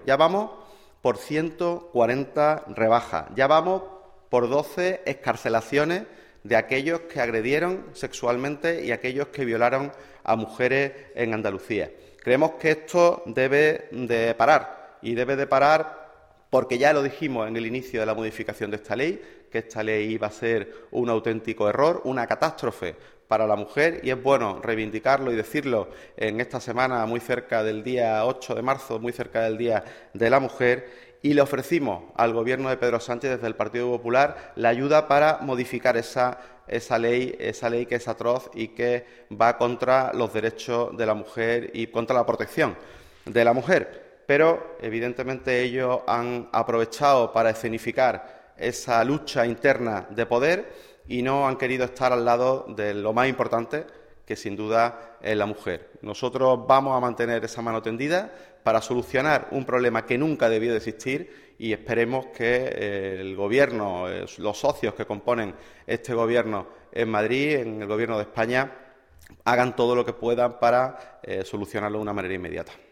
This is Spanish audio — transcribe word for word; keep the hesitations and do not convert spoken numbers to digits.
Ya vamos por ciento cuarenta rebajas, ya vamos por doce excarcelaciones de aquellos que agredieron sexualmente y aquellos que violaron a mujeres en Andalucía. Creemos que esto debe de parar y debe de parar porque ya lo dijimos en el inicio de la modificación de esta ley, que esta ley iba a ser un auténtico error, una catástrofe para la mujer, y es bueno reivindicarlo y decirlo en esta semana, muy cerca del día ocho de marzo, muy cerca del Día de la Mujer, y le ofrecimos al Gobierno de Pedro Sánchez desde el Partido Popular la ayuda para modificar esa, esa ley, esa ley que es atroz y que va contra los derechos de la mujer y contra la protección de la mujer. Pero, evidentemente, ellos han aprovechado para escenificar esa lucha interna de poder y no han querido estar al lado de lo más importante, que sin duda es la mujer. Nosotros vamos a mantener esa mano tendida para solucionar un problema que nunca debió de existir y esperemos que el Gobierno, los socios que componen este Gobierno en Madrid, en el Gobierno de España, hagan todo lo que puedan para eh, solucionarlo de una manera inmediata.